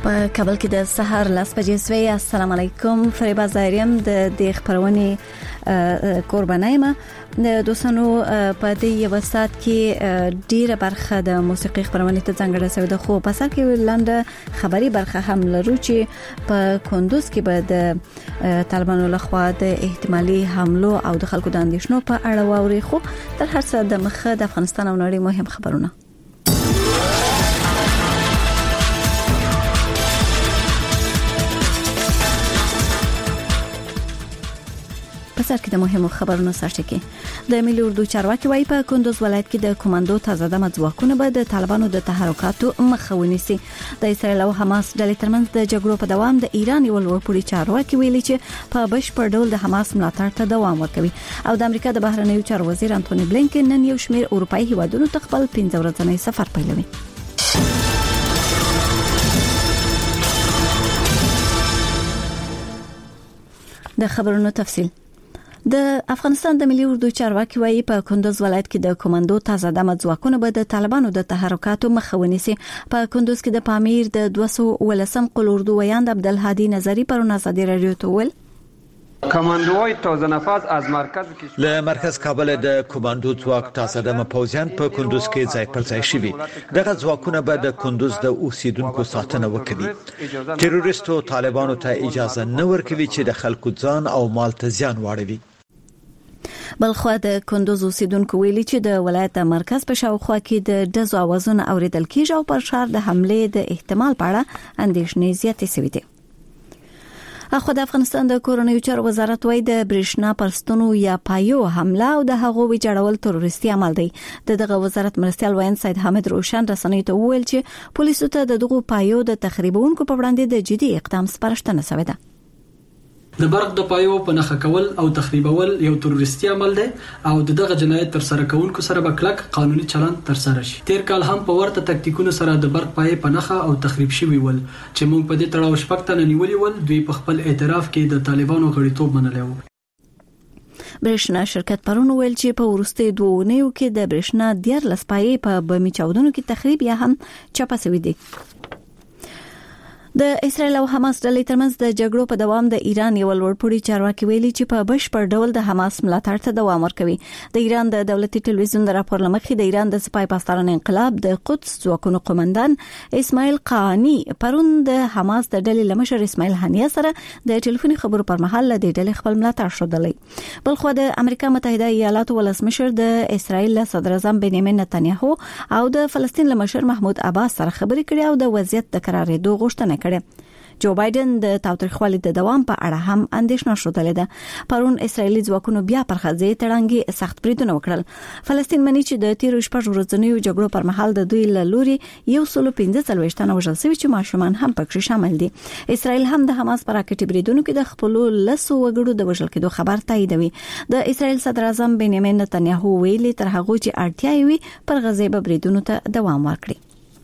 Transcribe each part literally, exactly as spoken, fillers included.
په کابل کې د سحر لاس بجې سوي. السلام علیکم. فریبا زایریم د د خبرونې قربانای ما د دوستانو په دې یو سات کې ډیره برخه د موسیقي خبرونه ته څنګه رسوي د خو په سر کې لاندې خبري برخه هم لرو چې په کندوز کې به د طالبانو لخوا د احتمالي حملو او د خلکو د اندېښنو په اړه واوري. خو تر هر څه د مخه د افغانستان او نړۍ مهم خبرونه. پسر کې د مهمو خبرونو سرچینه کې د ملي اردو چارواکي وايي په کندوز ولایت کې د کمانډو تازه دمه ځواکونه به د طالبانو د تحرکاتو مخه ونیسي. د اسرایل او حماس ډلې ترمنځ د جګړو په دوام د ایران یو لوړپوړي چارواکي ویلي چې په بشپړ ډول د حماس ملاتړ ته دوام ورکوي. او د امریکا د بهرنیو چارو وزیر انټونی بلینکن نن یو شمېر اروپאי هیوادونو ته خپل پنځه ورځنی سفر پیلوي. د خبرونو تفصیل. د افغانستان د ملي اردو چارواکي وايي په کندوز ولایت کې د کمانډو تازه دمه ځواکونه به د طالبانو د تحرکاتو مخه ونیسي. په کندوز کې د پامیر د دوه سوه ولسم قل اردو ویاند عبدالهادي نظری پرون ازادي رادیو ته ویل کمانډوای تازه نفس از مرکز کې له مرکز کابل د کمانډو ځواک تازه دمه پوځیان په کندوز کې ځای پر ځای شوي. دغه ځواکونه به د کندوز د اوسیدونکو ساتنه وکړي. تروریستو طالبانو ته اجازه نه ورکوي چې د خلکو ځان او مال ته زیان واړوي. بلخو د کندوز اوسیدونکو ویلي چې د ولایت د مرکز په شاوخوا کې د دزو اوازونه اوریدل کیږي او پر شهر د حمله د احتمال په اړه اندېښنې زیاتې شوې دي. اخو د افغانستان د کورنیو چارو وزارت وايي د برېښنا پرستونو یا پایو حمله او د هغو ویجاړول تروریستي عمل دی. دغه وزارت مرستيال وین سید حامد روشن رسنۍ ته وویل چې پولیسو ته دغه پایو د تخریبونکو په وړاندې د جدي اقدام سپارښتنه شوې ده. د برق د پایو په نخښه کول او تخریبول یو تروریستي عمل دی او دغه جنایت تر سره کوونکو سره به کلک قانوني چلند تر سره شي. تیر کال هم په ورته تکتیکونو سره د برق پای په نخښه او تخریب شوی ول چې موږ په دې تړاو شپږ تنه نیولې ول. دوی په خپل اعتراف کې د طالبانو غړیتوب منلی و. برېښنا شرکت پرون ویل چې په ورستي دوه اونیو کې د برېښنا ډیر لسپای په بمی چاودنو کې تخریب یا هم چاپه شوی دی. د اسرایل او حماس ډلې ترمنځ د جګړو په دوام د ایران یو لوړپوړي چارواکي ویلي چې په بشپړ ډول د حماس ملاتړ ته دوام ورکوي. د ایران د دولتي ټلویزیون د راپور لمخې د ایران د سپای پاسداران انقلاب د قدس ځواکونو قومندان اسماعیل قانی پرون د حماس د ډلې لمشر اسماعیل هنیه سره د ټلیفوني خبرو پر مهال د ډلې خپل ملاتړ شودلې. بلخو د امریکا متحده ایالاتو ولسمشر د اسرایل صدر اعظم بنیامین نتنیاهو او د فلسطین لمشر محمود عباس سره خبرې کړې او د وضعیت د قرارېدو غوښتنه جو بایدن د تاوتریخوالي د دوام په اړه هم اندېښنه شوتلې ده. پرون اسرایلی ځواکونو بیا پر غزې تړانګي سخت بریدونه وکړل. فلسطین مني چې د تیر شپږ ورځنیو جګړو پر مهال د دوی له لوري یو سل پنځه څلوېښت تنه وژل شوي چې ماشومان هم پکې شامل دي. اسرایل هم د حماس پر راکټي بریدونو کې د خپل لسو وګړو د وژل کېدو خبر تاییدوي. د اسرایل صدر اعظم بنیامین نتنیاهو ویلي تر هغه چې اړتیا وي پر غزې به بریدونو ته دوام ورکړي.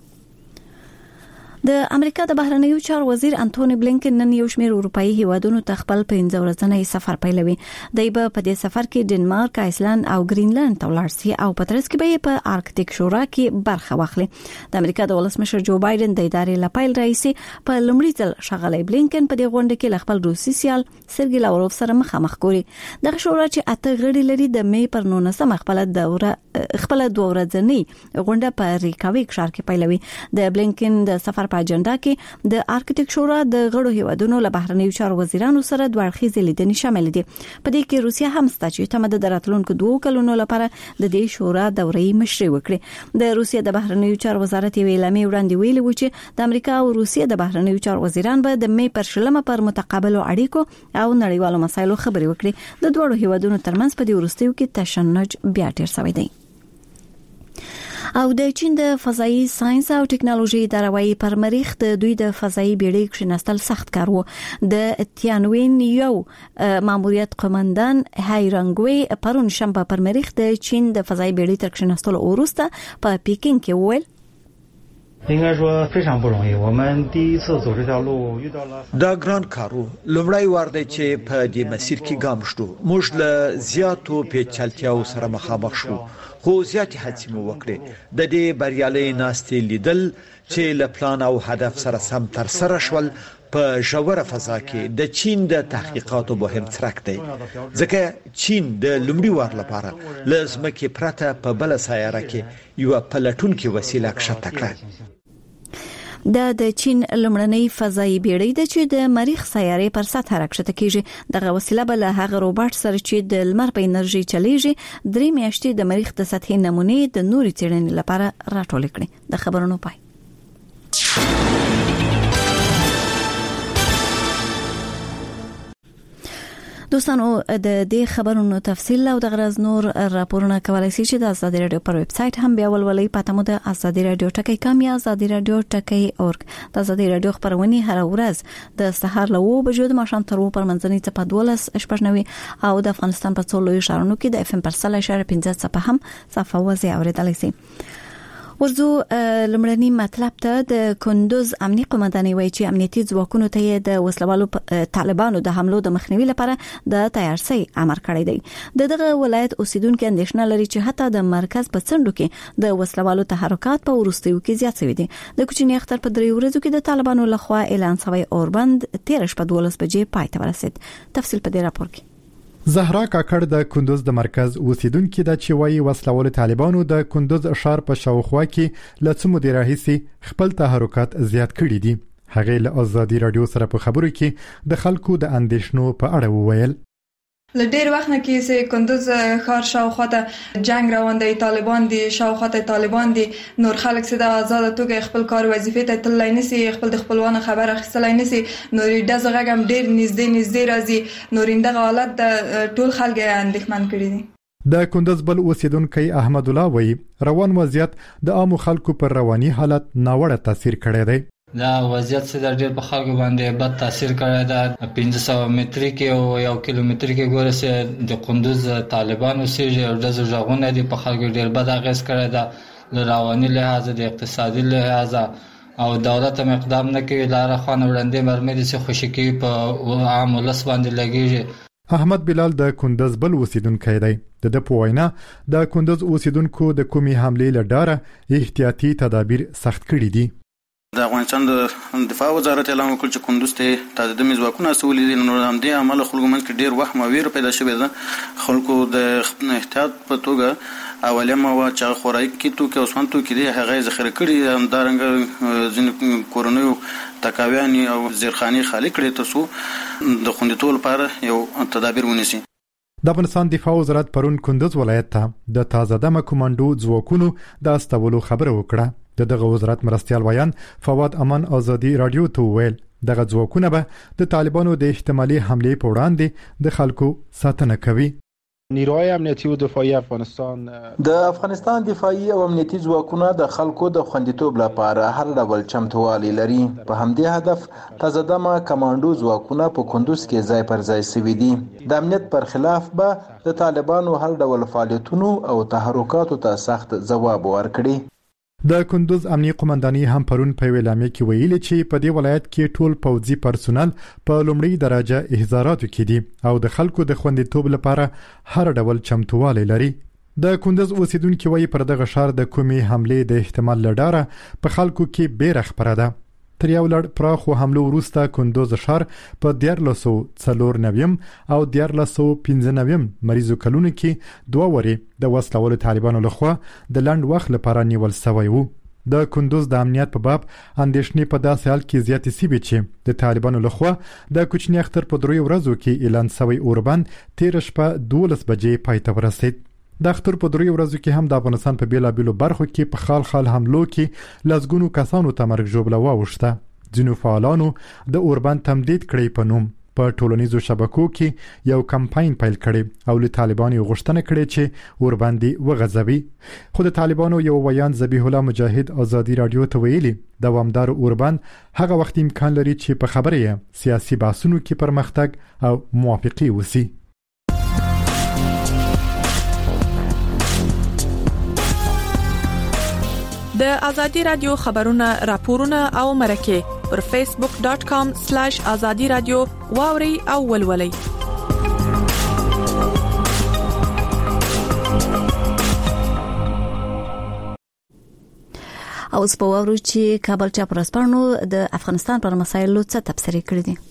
د امریکا د بهرنیو چارو وزیر انټونی بلینکن نن یو شمېر اروپאי هیوادونو ته خپل پنځه ورځنی سفر پیلوي. دی به په دې سفر کې ډنمارک، آیسلند او گرینلند ته ولاړ شي او په ترڅ کې به په آرکټیک شورا کې برخه واخلي. د امریکا د ولسمشر جو بایدن د ادارې لپاره رئیس په لومړي ځل ښاغلی بلینکن په دې غونډه کې خپل روسي سیال سرګی لاوروف سره مخامخ کوري. دغه شورا چې اته غړي لري د مې پر نولسمه خپل دوره خپل دوه ورځنی غونډه په ریکاویک ښار کې پیلوي. د بلینکن د سفر په اجنډا کې د آرکټیک شورا د غړو هیوادونو له بهرنیو چارو وزیرانو سره دوه اړخیزې لیدنې شامل دي. په دې کې روسیا هم ستا چې تمه د راتلونکو دوه کلونو لپاره د دې شورا دورې مشري وکړي. د روسیا د بهرنیو چارو وزارت یې اعلامیه وړاندې ویلي و چې د امریکا او روسیا د بهرنیو چارو وزیران به د مې پر شلمه پر متقابلو اړیکو او نړیوالو مسایلو خبرې وکړي. د دوه هیوادونو ترمنځ په دې وروستیو کې تشنج بیا ډیر شوی دی. او د چین د فضایي ساينس او ټکنالوژي اداره وايي پر مریخ د دوی د فضایي بیړۍ کښیناستل سخت کار وو. د تیانوین یو ماموریت قومندان هایرنګوي پرون شنبه پر مریخ د چین د فضایي بیړۍ تر کښیناستلو وروسته په پیکینګ کې وویل 应该说非常不容易，我们第一次走这条路遇到了 دا ګران کارو لومړی وار دی چې په دې مسیر کې ګام شو موږ له زیاتو پیچلتیاو سره مخامخ شو خو زیاتې هڅې مو وکړې د دې بریالي ناستې لیدل چې له پلان او هدف سره سم تر سره شول په ژوره فضا کې د چین د تحقیقاتو مهم څرک دی ځکه چین د لومړي وار لپاره لازمه کې پرته په بل سیاره کې یو پلټونکو وسیله کښته کړه د د چین لمړنۍ فضایي بیړۍ د چې د مریخ سیارې پر سطح راکښته کیږي دغه وسیله بل هغه روباټ سره چې د لمر په انرژي چلیږي درې میاشتې د مریخ د سطحي نمونې د نوري څېړنې لپاره راټول کړي د خبرونو پای دوستانو د دې خبرونو تفصیل او د غرض نور راپورونه کولای شئ چې د آزادي رادیو پر ویب سټ هم بیا ولولئ پته مو د آزادي رادیو ټکی کام یا آزادي رادیو ټکی اورګ د آزادي رادیو خبرونه هر ورځ د سهار له وو بجو د ماښام تر وو پر منځنۍ څپه دولس شپږنوي او د افغانستان په څو لوی ښارونو کې د اف ام پر سل اشاره پنځه څپه هم صفه وځي اوریدلای شئ ورزو لمړنی مطلب ته د کندوز امنیتي قومندانۍ وایي چې امنیتي ځواکونو ته د وسلوالو طالبانو د حملو د مخنیوي لپاره د تیارسي امر کړی دی دغه ولایت اوسیدونکو اندېښنه لري چې حتی د مرکز په څنډو کې د وسلوالو تحرکات په ورستیو کې زیات شوي دي د کوچنی اختر په درې ورځو کې د طالبانو لخوا اعلان شوی اوربند تیر شپه دولس بجې پای ته ورسید تفصیل په دې راپور کې زهرا کاکړ د کندوز د مرکز اوسیدونکو د چوي وسلوال طالبانو د کندوز ښار په شاوخوا کې لڅ مدیر راهسي خپل تحرکات زیات کړي دي هغه له آزادي رادیو سره په خبرو کې د خلکو د اندېښنو په اړه وویل ل ډیر وخت نه کې چې کندوز ښار شاوخوا ته جنگ روان دی طالبان دي شاوخوا ته طالبان دي نور خلک چې د آزاد توګه خپل کار وظیفه ته تللی نسی خپل د خپلوانو خبر اخیستلای نسی نور دغه غږم ډیر نږدې نږدې راځي نور اندغه حالت د ټول خلک اندېښمن کړي دي د کندوز بل اوسیدونکو احمد الله وایي روان وضعیت د عامو خلکو پر رواني حالت ناوړه تاثیر کړی دی دا وضعیت څه د ډېر په خلکو باندې بد تاثیر کړی دا پنځه سوه متر کې او یو کیلومتر کې ګوره چې د کندوز طالبان اوسېږي او د ژغونه دي په خلکو ډېر بد اغېز کړی دا له رواني لحاظ د اقتصادي لحاظ او دولت هم اقدام نه کوي لاره خوان وړاندې مرمۍ دي چې خوشي کوي په عام ولس باندې لګېږي احمد بلال د کندوز بل اوسیدونکی دی د د پوینا د کندوز اوسیدونکو د کومي حملې لډاره احتیاطي تدابیر سخت کړي دي د افغانستان د دفاع وزارت اعلان وکړ چې کندوز ته تعدادي ځواکونه استولې دي نو هم دې عمل خلکو منځ کې ډیر وخت مویر پیدا شوی ده خلکو د احتیاط په توګه اولیه مو چې خوراک کې تو کې اوسمن تو کې دي هغه ذخیره کړي هم دارنګ ځین کورونیو تکاویانی او زیرخانی خالی کړي تاسو د خوندیتول لپاره یو تدابیر ونیسي د افغانستان دفاع وزارت پرون کندوز ولایت ته د تازه دمه کمانډو ځواکونو د استولو خبره وکړه د دغه وزارت مرستيال ویان فواد امان آزادي رادیو ته ویل دغه ځواکونه به د طالبانو د احتمالي حملې په وړاندې د خلکو ساتنه کوي نیروهای امنیتی و دفاعی افغانستان د افغانستان دفاعي او امنیتي ځواکونه د خلکو د خوندیتوب لپاره هر ډول چمتووالی لري په همدې هدف تازه دمه کمانډو ځواکونه په کندوز کې ځای پر ځای شوي دي د امنیت پر خلاف به د طالبانو هر ډول فعالیتونو او تحرکاتو ته سخت ځواب ورکړي د کندوز امنیتي قومندانۍ هم پرون په ویلامې کې ویلي چې په دې ولایت کې ټول پوځي پرسونل په لومړی درجه احضاراتو کې دي او د خلکو د خوندیتوب لپاره هر ډول چمتووالی لري د کندوز اوسیدونکو وایي پر دغه ښار د کومي حملې د احتمال لډاره په خلکو کې بیره خبره ده تر یو لړ پراخو حملو وروسته کندوز ښار په دیارلسو څلور نویم او دیارلسو پنځه نویم مریضو کلونو کې دوه وري د وسلوالو طالبانو لخوا د لنډ وخت لپاره نیول شوی وو د کندوز د امنیت په باب اندېښنې په داسې حال کې زیاتې سوي چې د طالبانو لخوا د کوچني اختر په درې ورځو کې اعلان شوی اوربند تیر شپه دولس بجې پای ته ورسید د اختر په درې ورځو کې هم د افغانستان په بیلابیلو برخو کې په خال خال حملو کې لزګونو کسانو ته مرګ ژوبله واوښته ځینو فعالانو د اوربند تمدید کړی په نوم په ټولنیزو شبکو کې یو کمپاین پیل کړي او له طالبانو غوښتنه کړې چې اوربند وغځوي خو د طالبانو یو ویان ذبیح الله مجاهد آزادي رادیو ته ویلي دوامدار اوربند هغه وخت امکان لري چې په خبره سیاسي بحثونو کې پرمختګ او موافقي وسی د ازادي رادیو خبرونه راپورونه او مرکه پر فیسبوک ډاٹ کام سلیش ازادي رادیو واوري او ولولئ. اوس په وورو چې کابل چاپرسپانو د افغانستان پر مسایلو څه تبصره کړې دي.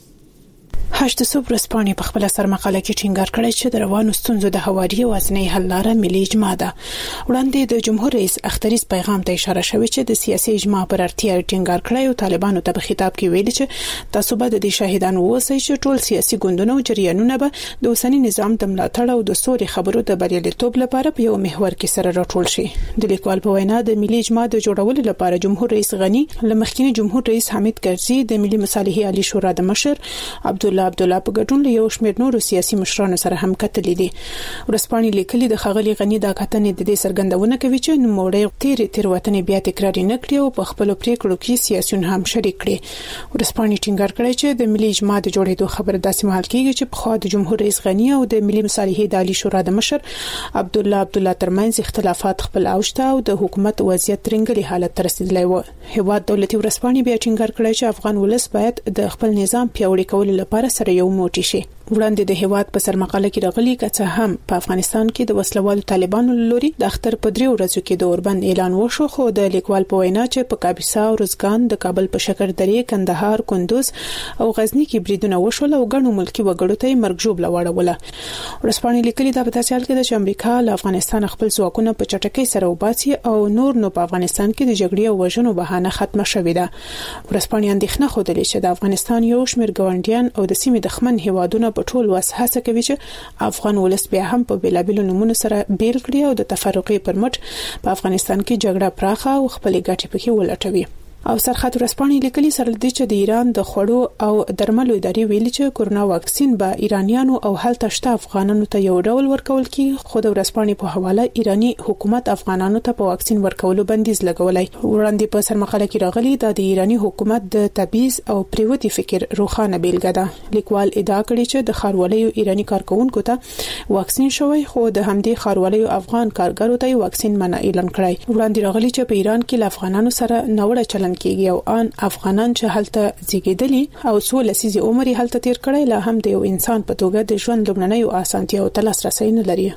هشت صبح رسپانې په خپل سر مقاله کې ټینګار کړی چې د روانو ستونزو د هواري وازنې حل لاره ملي اجماع ده. وړاندې د جمهور رئیس اختریز پیغام ته اشاره شوی چې د سیاسي اجماع پر اړتیا ټینګار کړی او طالبانو ته په خطاب کې ویلي چې تاسو به د شاهدانو اوسئ چې ټول سیاسي ګوندونه او جریانونه به د اوسنی نظام د ملاتړ او د سوري خبرو د بریالیتوب لپاره په یو محور کې سره راټول شي. د لیکوال په وینا د ملي اجماع د جوړولو لپاره جمهور رئیس غنی لمخکینی جمهور رئیس حمید کرزي د ملي مصالحې عالی شورا د مشر عبدالله عبدالله په ګډون له یو شمېر نورو سیاسي مشرانو سره هم کتلې دي. ورسپانې لیکلي د خغلی غنی د کتنې د دې سرګندونه کوي چې نوموړی تیر تیر وطن بیا تکرار نه کړي او په خپل پریکړو کې سیاسيون هم شریک کړي. ورسپانې ټینګار کړی چې د ملي اجماع د جوړېدو خبره داسې مهال کېږي چې په خوا د جمهور رئیس غنی او د ملي مصالحې د عالی شورا د مشر عبدالله عبدالله ترمنځ اختلافات خپل اوج ته او د حکومت وضعیت ترنګلي حالت ته رسیدلی و. هیواد دولتي ورسپانې بیا ټینګار کړی چې افغان ولس باید د خپل نظام پیاوړي کولو لپاره سره یو موټی شي. وړاندې د هیواد په سر مقاله کې راغلي چې هم په افغانستان کې د وسلوالو طالبانو لوري د اختر په دریو ورځو کې د اوربند اعلان وشو، خو د لیکوال په وینا چې په کاپیسا او روزګان د کابل په شکر درې کندهار کندوز او غزنی کې بریدونه وشول او ګڼو ملکی وګړو ته مرګ ژوبله واړوله. ورسپانې لیکلي دا په داسې حال کې ده چې امریکا له افغانستان خپل ځواکونه په چټکۍ سره وباسي او نور نو په افغانستان کې د جګړې او وژنو بهانه ختمه شوې ده. ورسپانې اندېښنه خوده چې د افغانستان یو شمېر ګاونډیان او د سیمې دښمن هیوادونه په ټول وس هڅه کوي چې افغان ولس بیا هم په بیلابیلو نمونه سره بیل کړي او د تفرقې پر مټ په افغانستان کې جګړه پراخه او خپلې ګټې پکې ولټوي. او سرخط ورسپانې لیکلي سره د چې د ایران د خوړو او درملو ادارې ویلي چې کورونا واکسین به ایرانیانو او هلته شته افغانانو ته یو ډول ورکول کی. خو د ورسپانې په حواله ایرانی حکومت افغانانو ته په واکسین ورکولو بندیز لګولای. وړاندې په سر مقاله کې راغلي دا د ایرانی حکومت د تبعیض او پریوتی فکر روخانه بیلګه ده. لیکوال ادعا کړې چې د خاروالۍ ایرانی کارکونکو ته واکسین شوی، خو د همدې خاروالۍ افغان کارګرو ته واکسین منع اعلان کړی. وړاندې راغلي چې په ایران کې افغانانو سره نوړه چلن کیږي او ان افغانان چې هلته زیږیدلي او څو لسیزې عمر یې هلته تیر کړی، لا هم د یو انسان په توګه د ژوند لومړنۍ اسانتیاو ته لاسرسی نه لري.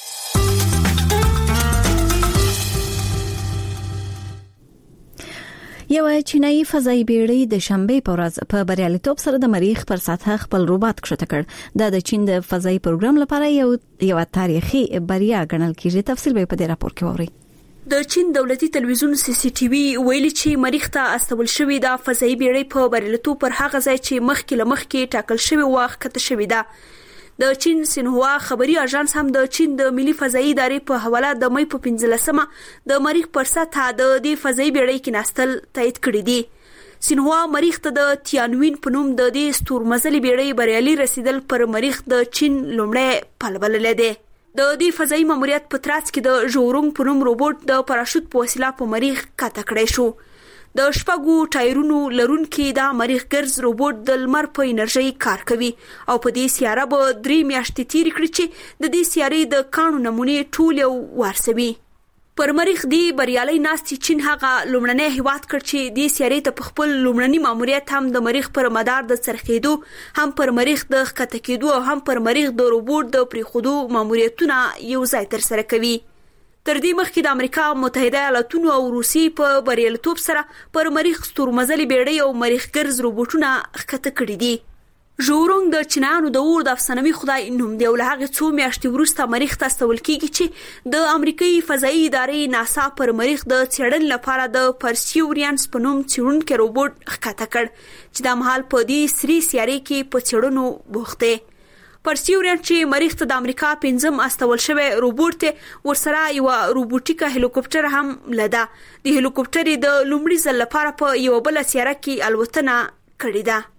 یو چینایي فضایي بیړۍ د شنبه په ورځ په بریالیتوب سره د مریخ پر سطح خپل روباټ کښته کړ. دا د چین د فضایي پروګرام لپاره یو یو تاریخي بریا ګڼل کیږي. تفصیل به په دې راپور کې ووري. د چین دولتي تلویزیون سی سی ټي وي ویلي چې مریخ ته استول شوې د فضایي بیړۍ په بریالیتوب پر هغه ځای چې مخکې لمخکې ټاکل شوی وخت کته شوې ده. د چین سینهوا خبري اژانس هم د چین د ملي فضایي ادارې په حواله د مې په پنځلسمه د مریخ پر سطح د دې فضایي بیړۍ کې ناستل تایید کړی دی. سینهوا مریخ ته د تیانوین په نوم د دې ستورمزلي بیړۍ بریالي رسیدل پر مریخ د چین لومړی پل بللی دی. د دې فضایي ماموریت په ترڅ کې د ژورونګ په نوم روبوټ د پاراشوت په وسیله په مریخ کته کړی شو. د شپږو ټایرونو لرونکي دا مریخ ګرځ روبوټ د لمر په انرژي کار کوي او په دې سیاره به درې میاشتې تیر کړي چې د دې سیارې د کانو نمونې ټول یو ورسوي. پر مریخ دی بریالي ناستي چین هغه لومړنی هیواد کړ چې د سیارې ته په خپل لومړنی ماموریت هم د مریخ پر مدار د څرخېدو، هم پر مریخ د ښکته کېدو او هم پر مریخ د روبوټ د پریښودو ماموریتونه یو ځای ترسره کوي. تر دې مخکې د امریکا متحده ایالاتونو او روسیې په بریالیتوب سره پر مریخ ستورمزلي بیړۍ او مریخ ګرځ روبوټونه ښکته کړي دي. ژورونګ د چینایانو د اور د افسانوي خدای نوم دی او له هغې څو میاشتې وروسته مریخ ته استول کیږي چې د امریکایي فضایي ادارې ناسا پر مریخ د څېړنې لپاره د پرسیورینس په نوم څېړونکی روبوټ ښکته کړ چې دا مهال په دې سري سیارې کې په څېړنو بوخت دی. پرسیورینس چې مریخ ته د امریکا پنځم استول شوی روبوټ دی، ورسره یوه روبوټیکه هلیکوپټر هم لده. د هلیکوپټر د لومړي ځل لپاره په یوه بله سیاره کې الوتنه کړې ده.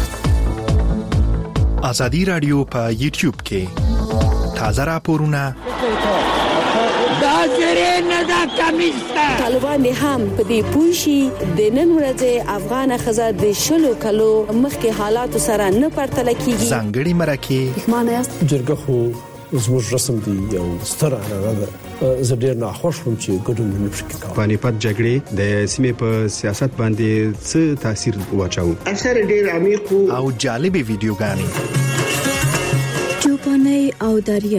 ازادي رادیو په یوټیوب کې تازه راپورونه دا زری نه دا کمیسته طالبان هم په دې پوښي د نن ورځې افغان خزه د شلو کلو مخکې حالات سره نه پرتل کیږي. ځانګړي مرکه معنی است جرګه خو زموږ رسم دی یو ستر عنعنه ده. زه ډیر ناخوښ وم چې ګډون نه پکې کوم. پانیپت جګړې د سیمې په سیاست باندې څه تاثیر واچاو؟ اثر ډیر عمیق او جالبې ویډیوګانې چوپاني او دریا